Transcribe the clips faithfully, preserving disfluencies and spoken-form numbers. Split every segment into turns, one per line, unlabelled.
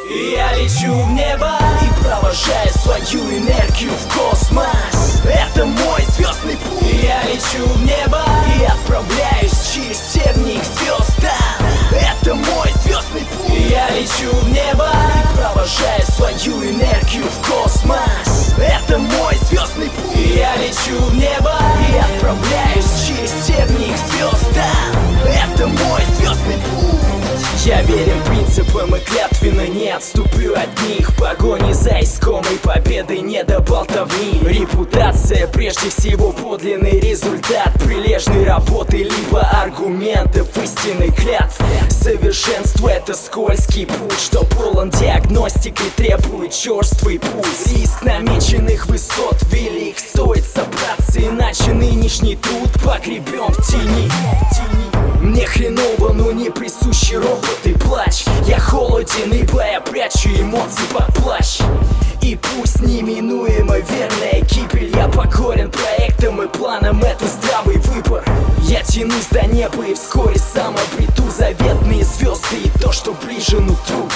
Я лечу в небо и провожаю свою энергию в космос. Это мой звездный путь. Я лечу в небо и отправляюсь через тернии к звездам. Это мой звездный путь. Я лечу в небо и провожаю свою энергию в космос. Это мой звездный путь. Я лечу в небо и отправляюсь через тернии к звездам. Это мой звездный путь. Я верен принципам и клятвенно не отступлю от них. В погоне за искомой победой не до болтовни. Репутация прежде всего подлинный результат прилежной работы, либо аргументов истинных клятв. Совершенство — это скользкий путь, что полон диагностики, требует черствый путь. Риск намеченных высот велик, стоит собраться, иначе нынешний труд погребен в тени. Мне хреново, но не присущий робот и плач. Я холоден, ибо я прячу эмоции под плащ. И пусть неминуемо верная гибель, я покорен проектам и планам, это здравый выбор. Я тянусь до неба и вскоре сам обрету заветные звезды и то, что ближе нутру.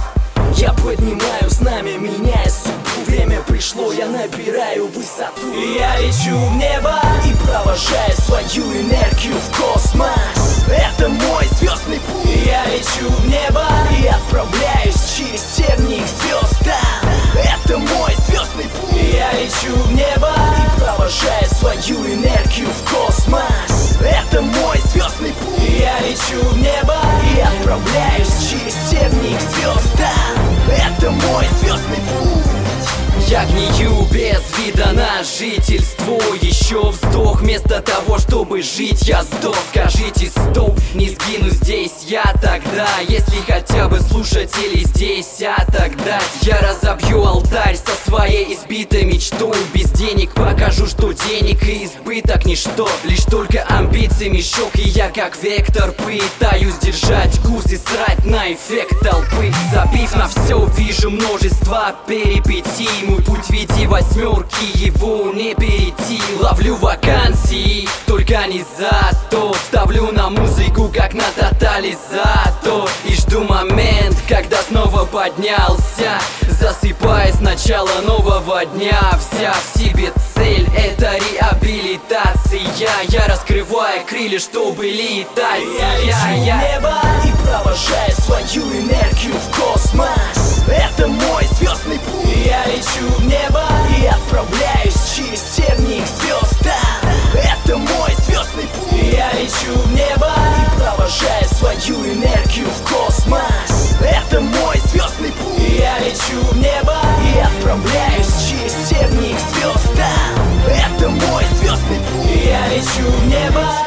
Я поднимаю знамя, меняя судьбу. Время пришло, я набираю высоту. Я лечу в небо и провожаю свою энергию в космос. Это мой звездный путь. Я лечу в небо и отправляюсь через тернии к звездам. Это мой звездный путь. Я лечу в небо и провожаю свою энергию в космос. Это мой звездный путь. Я лечу в небо и отправляюсь через тернии к звездам. Это мой звездный путь. Я гнию без вида на жительство. Еще вздох, вместо того, чтобы жить, я сдох. Скажите стоп, не сгину здесь я тогда. Если хотя бы слушатели здесь, а тогда я разобью алтарь со своей избитой мечтой. Без денег покажу, что денег и избыток ничто. Лишь только амбиции мешок, и я как вектор пытаюсь держать курс и срать на эффект толпы. Забив на все, вижу множество перипетий. Мой путь в виде восьмерки, его не перейти. Ловлю вакансии, только не зато. Ставлю на музыку, как на тотализатор. И жду момент, когда снова поднялся, засыпая с начала нового дня. Вся в себе цель — это реабилитация. Я раскрываю крылья, чтобы летать. Я лечу в небо и провожаю свою энергию в космос. Это мой звездный путь. Я лечу в небо и отправляюсь через тернии к звездам. Это мой звездный путь. Я лечу в небо и провожаю свою энергию в космос. Это мой звездный путь. Я лечу в небо и отправляюсь через тернии к звездам. Это мой звездный путь. Я лечу в небо